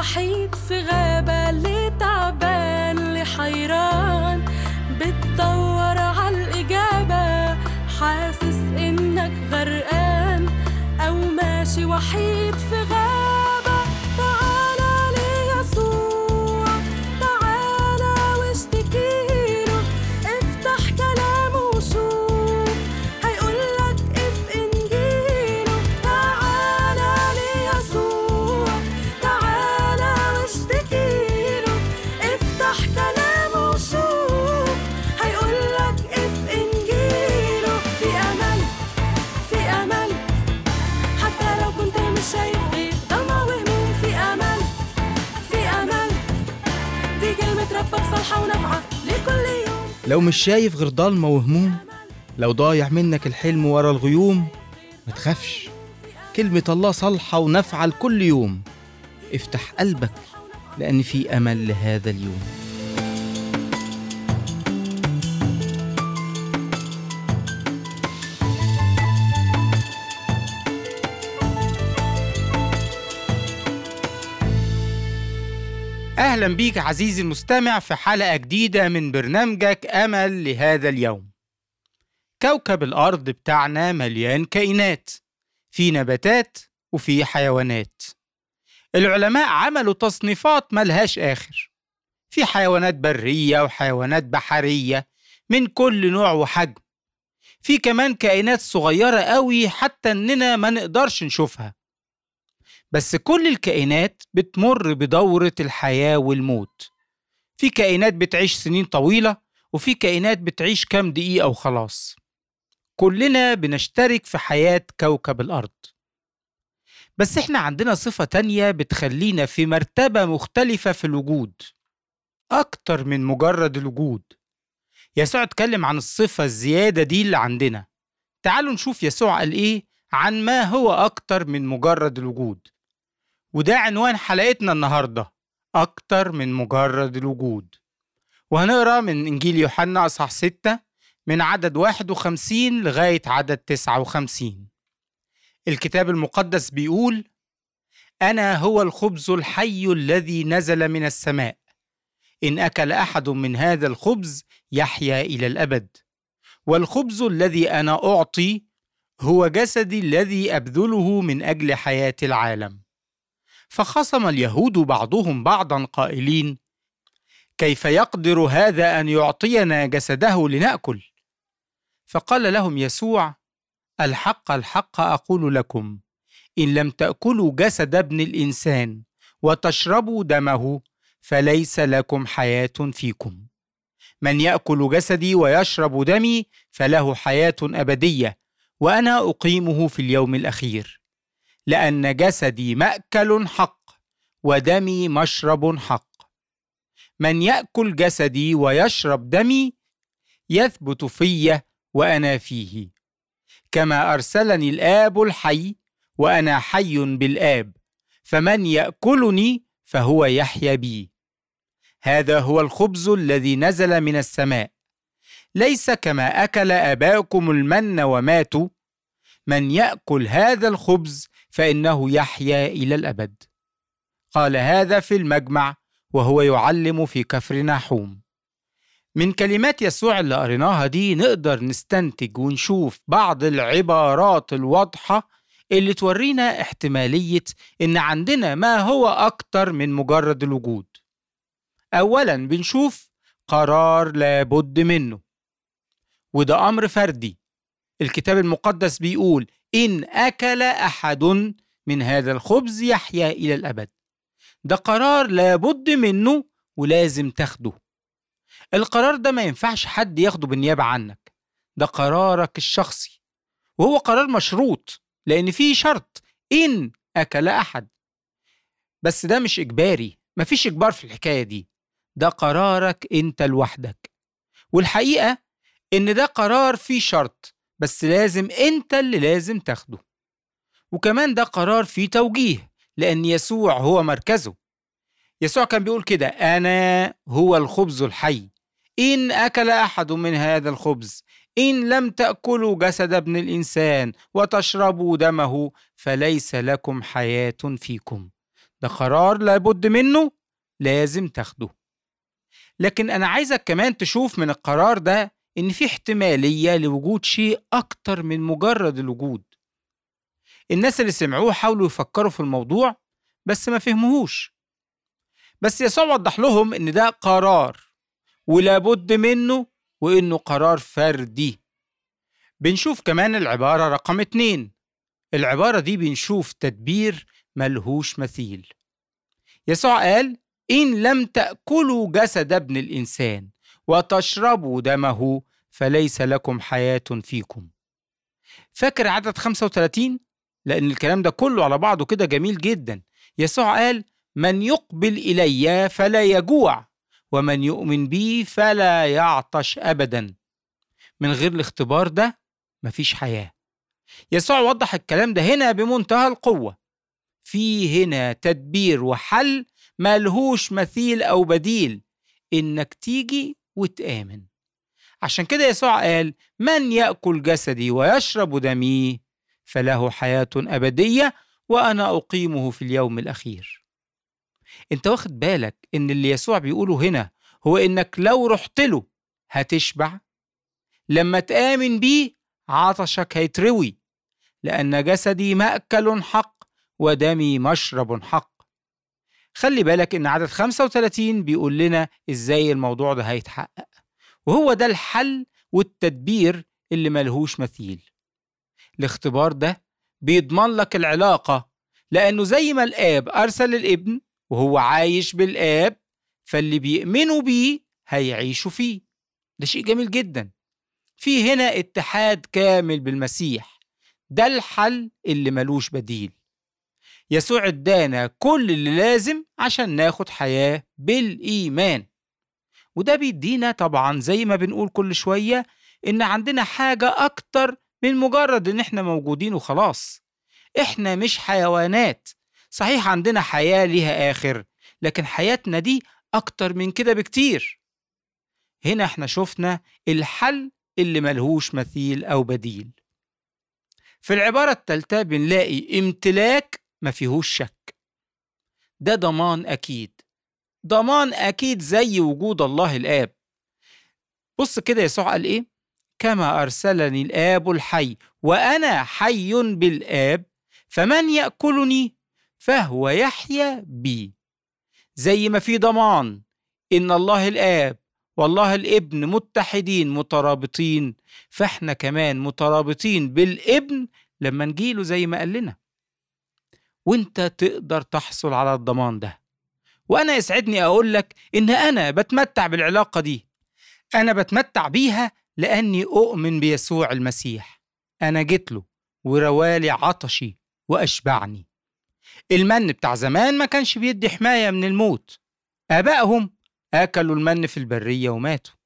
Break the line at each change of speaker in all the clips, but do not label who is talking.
وحيد في غابة، اللي تعبان اللي حيران بتدور عالإجابة، حاسس إنك غرقان أو ماشي وحيد في غابة. تعالى ليسوع، تعالى واشتكيله، افتح كلامه وشوف هيقولك اف إنجيله. تعالى ليسوع، تعالى واشتكيله، افتح كلامه وشوف هيقولك اف إنجيله. في أمل، في أمل، حتى لو كنت مش شايف غير ضلمة وهموم. في أمل، في أمل، دي كلمة ربك صالحة ونافعة لكل يوم.
لو مش شايف غير ضلمة وهموم، لو ضايع منك الحلم ورا الغيوم، ما تخافش، كلمة الله صالحة ونافعة لكل يوم. افتح قلبك لأن في أمل لهذا اليوم. أهلا بيك عزيزي المستمع في حلقة جديدة من برنامجك أمل لهذا اليوم. كوكب الأرض بتاعنا مليان كائنات، في نباتات وفي حيوانات. العلماء عملوا تصنيفات ملهاش آخر، في حيوانات برية وحيوانات بحرية من كل نوع وحجم. في كمان كائنات صغيرة قوي حتى إننا ما نقدرش نشوفها. بس كل الكائنات بتمر بدورة الحياة والموت. في كائنات بتعيش سنين طويلة، وفي كائنات بتعيش كام دقيقة وخلاص. كلنا بنشترك في حياة كوكب الأرض. بس احنا عندنا صفة تانية بتخلينا في مرتبة مختلفة في الوجود، أكتر من مجرد الوجود. يسوع اتكلم عن الصفة الزيادة دي اللي عندنا. تعالوا نشوف يسوع قال إيه عن ما هو أكتر من مجرد الوجود. وده عنوان حلقتنا النهاردة، أكتر من مجرد الوجود. وهنقرأ من إنجيل يوحنا أصحاح 6 من عدد 51 لغاية عدد 59. الكتاب المقدس بيقول: أنا هو الخبز الحي الذي نزل من السماء، إن أكل أحد من هذا الخبز يحيا إلى الأبد، والخبز الذي أنا أعطي هو جسدي الذي أبذله من أجل حياة العالم. فخصم اليهود بعضهم بعضا قائلين: كيف يقدر هذا أن يعطينا جسده لنأكل؟ فقال لهم يسوع: الحق الحق أقول لكم، إن لم تأكلوا جسد ابن الإنسان وتشربوا دمه فليس لكم حياة فيكم. من يأكل جسدي ويشرب دمي فله حياة أبدية، وأنا أقيمه في اليوم الأخير. لأن جسدي مأكل حق ودمي مشرب حق. من يأكل جسدي ويشرب دمي يثبت في وأنا فيه، كما أرسلني الآب الحي وأنا حي بالآب، فمن يأكلني فهو يحيا بي. هذا هو الخبز الذي نزل من السماء، ليس كما أكل آباؤكم المن وماتوا. من يأكل هذا الخبز فإنه يحيا إلى الأبد. قال هذا في المجمع وهو يعلم في كفر ناحوم. من كلمات يسوع اللي قريناها دي نقدر نستنتج ونشوف بعض العبارات الواضحة اللي تورينا احتمالية إن عندنا ما هو أكتر من مجرد الوجود. أولاً بنشوف قرار لابد منه، وده أمر فردي. الكتاب المقدس بيقول: إن أكل أحد من هذا الخبز يحيا إلى الأبد. ده قرار لابد منه ولازم تاخده. القرار ده ما ينفعش حد ياخده بالنيابة عنك، ده قرارك الشخصي، وهو قرار مشروط لأن فيه شرط: إن أكل أحد. بس ده مش إجباري، مفيش إجبار في الحكاية دي، ده قرارك أنت لوحدك. والحقيقة إن ده قرار فيه شرط، بس لازم أنت اللي لازم تاخده. وكمان ده قرار فيه توجيه، لأن يسوع هو مركزه. يسوع كان بيقول كده: أنا هو الخبز الحي، إن أكل أحد من هذا الخبز، إن لم تأكلوا جسد ابن الإنسان وتشربوا دمه فليس لكم حياة فيكم. ده قرار لابد منه، لازم تاخده. لكن أنا عايزك كمان تشوف من القرار ده إن في احتمالية لوجود شيء أكتر من مجرد الوجود. الناس اللي سمعوه حاولوا يفكروا في الموضوع بس ما فهموهوش، بس يسوع وضح لهم إن ده قرار ولابد منه، وإنه قرار فردي. بنشوف كمان العبارة رقم 2. العبارة دي بنشوف تدبير ملهوش مثيل. يسوع قال: إن لم تأكلوا جسد ابن الإنسان وتشربوا دمه فليس لكم حياة فيكم. فاكر عدد 35؟ لأن الكلام ده كله على بعضه كده جميل جدا. يسوع قال: من يقبل إلي فلا يجوع، ومن يؤمن بي فلا يعطش أبدا. من غير الاختبار ده مفيش حياة. يسوع وضح الكلام ده هنا بمنتهى القوة. في هنا تدبير وحل ملهوش مثيل أو بديل، إنك تيجي وتآمن. عشان كده يسوع قال: من يأكل جسدي ويشرب دمي فله حياة أبدية، وأنا أقيمه في اليوم الأخير. انت واخد بالك إن اللي يسوع بيقوله هنا هو إنك لو رحت له هتشبع؟ لما تآمن بيه عطشك هيتروي، لأن جسدي مأكل حق ودمي مشرب حق. خلي بالك إن عدد 35 بيقول لنا إزاي الموضوع ده هيتحقق، وهو ده الحل والتدبير اللي ملهوش مثيل. الاختبار ده بيضمن لك العلاقة، لأنه زي ما الآب أرسل الابن وهو عايش بالآب، فاللي بيؤمنوا بيه هيعيشوا فيه. ده شيء جميل جدا. في هنا اتحاد كامل بالمسيح. ده الحل اللي ملوش بديل. يسوع ادانا كل اللي لازم عشان ناخد حياة بالإيمان، وده بيدينا طبعا زي ما بنقول كل شوية إن عندنا حاجة أكتر من مجرد إن إحنا موجودين وخلاص. إحنا مش حيوانات. صحيح عندنا حياة ليها آخر، لكن حياتنا دي أكتر من كده بكتير. هنا إحنا شفنا الحل اللي ملهوش مثيل أو بديل. في العبارة الثالثة بنلاقي امتلاك ما فيهوش شك. ده ضمان أكيد، ضمان أكيد زي وجود الله الآب. بص كده يسوع قال إيه؟ كما أرسلني الآب الحي وأنا حي بالآب، فمن يأكلني فهو يحيا بي. زي ما في ضمان إن الله الآب والله الابن متحدين مترابطين، فإحنا كمان مترابطين بالابن لما نجيله زي ما قال لنا. وانت تقدر تحصل على الضمان ده، وأنا يسعدني أقول لك إن أنا بتمتع بالعلاقة دي. أنا بتمتع بيها لأني أؤمن بيسوع المسيح. أنا جيت له وروالي عطشي وأشبعني. المن بتاع زمان ما كانش بيدي حماية من الموت. آبائهم أكلوا المن في البرية وماتوا،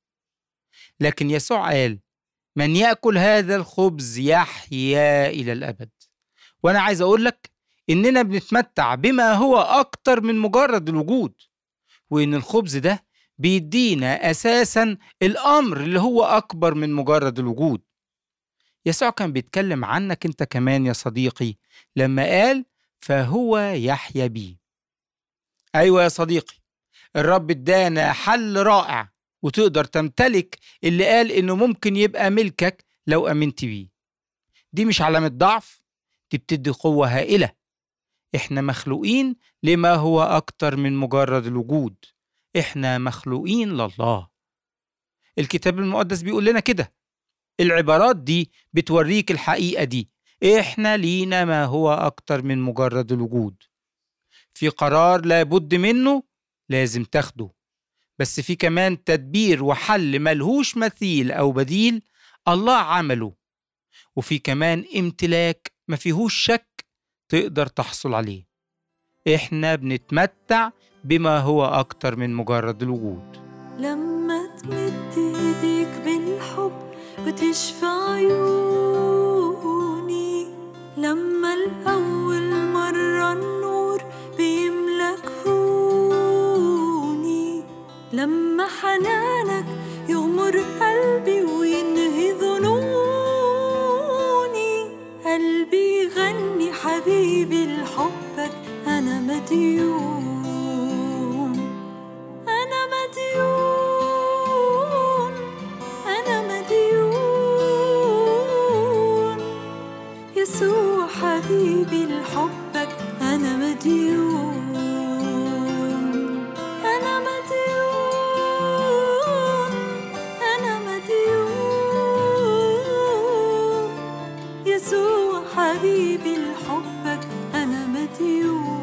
لكن يسوع قال: من يأكل هذا الخبز يحيا إلى الأبد. وأنا عايز أقول لك إننا بنتمتع بما هو أكتر من مجرد الوجود، وإن الخبز ده بيدينا أساساً الأمر اللي هو أكبر من مجرد الوجود. يسوع كان بيتكلم عنك أنت كمان يا صديقي لما قال: فهو يحيا بي. أيوة يا صديقي، الرب ادانا حل رائع، وتقدر تمتلك اللي قال إنه ممكن يبقى ملكك لو أمنت بيه. دي مش علامة ضعف، دي بتدي قوة هائلة. إحنا مخلوقين لما هو أكتر من مجرد الوجود. إحنا مخلوقين لله. الكتاب المقدس بيقول لنا كده. العبارات دي بتوريك الحقيقة دي. إحنا لينا ما هو أكتر من مجرد الوجود. في قرار لابد منه، لازم تاخده. بس في كمان تدبير وحل ملهوش مثيل أو بديل الله عمله. وفي كمان امتلاك ما فيهوش شك تقدر تحصل عليه. إحنا بنتمتع بما هو أكتر من مجرد الوجود.
لما تمد ايديك بالحب وتشفى عيوني، لما الأول مرة النور بيملى كفوني، لما حنانك يغمر قلبي وينهي ظنوني، قلبي يغني حبيبي لحبك أنا مديون. مديون، أنا مديون، أنا مديون، يسوع حبيبي لحبك أنا مديون، أنا مديون، أنا مديون، يسوع حبيبي لحبك أنا مديون.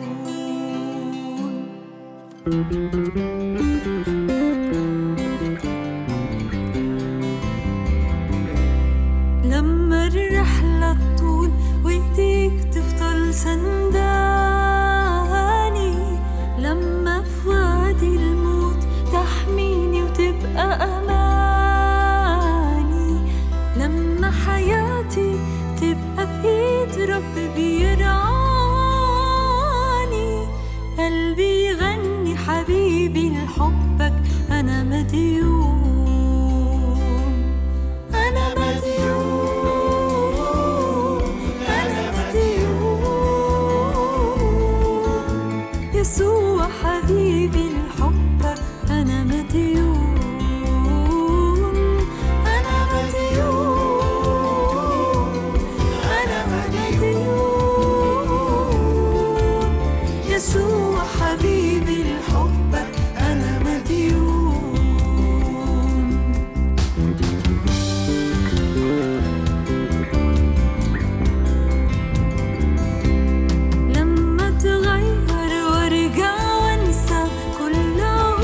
لما الرحلة تطول وإيديك تفضل سنداني، لما في وادي الموت تحميني وتبقى أماني، لما حياتي تبقى في إيد رب بيرعاني، قلبي يغني حبيبي لحبك أنا مديون، أنا مديون، أنا مديون، يسوع حبيبي لحبك أنا مديون، أنا مديون، أنا مديون، يسوع حبيبي لحبك أنا مديون. لما تغير وارجع وانسى كل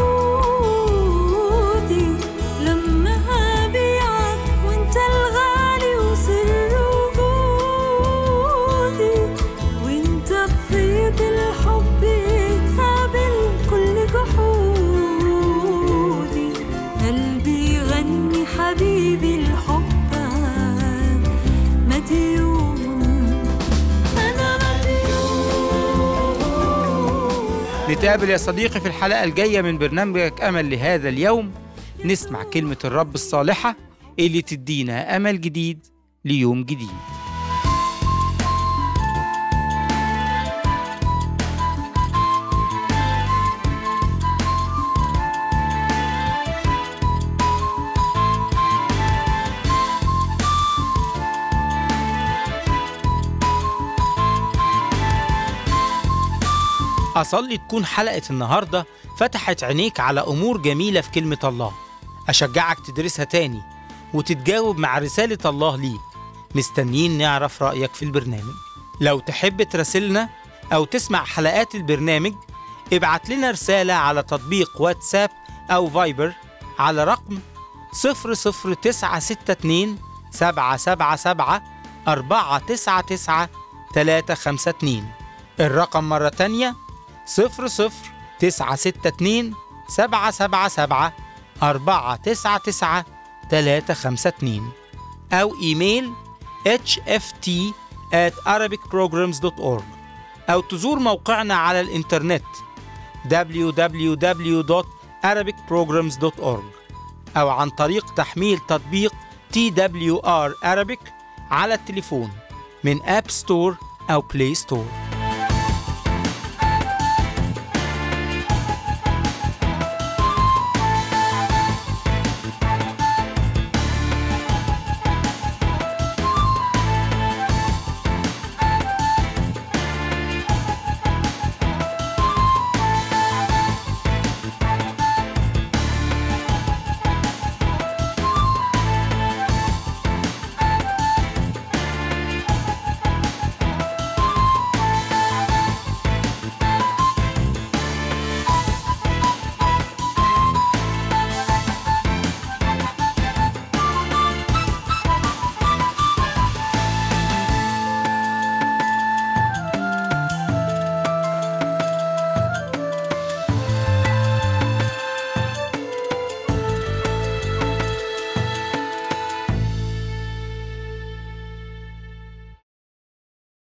عهودي، لما هبيعك وانت الغالي وسر وجودي، وانت بفيض الحب تقابل كل جحودي، قلبي يغني حبيبي لحبك مديون، أنا مديون.
نتقابل يا صديقي في الحلقة الجاية من برنامجك أمل لهذا اليوم، نسمع كلمة الرب الصالحة اللي تدينا أمل جديد ليوم جديد. أصلي تكون حلقة النهاردة فتحت عينيك على أمور جميلة في كلمة الله. أشجعك تدرسها تاني وتتجاوب مع رسالة الله ليك. مستنيين نعرف رأيك في البرنامج. لو تحب تراسلنا أو تسمع حلقات البرنامج، ابعت لنا رسالة على تطبيق واتساب أو فايبر على رقم 00962 777 499 352. الرقم مرة تانية 00962 777 499 352 أو إيميل hft@arabicprograms.org أو تزور موقعنا على الإنترنت www.arabicprograms.org أو عن طريق تحميل تطبيق TWR Arabic على التليفون من أب ستور أو بلاي ستور.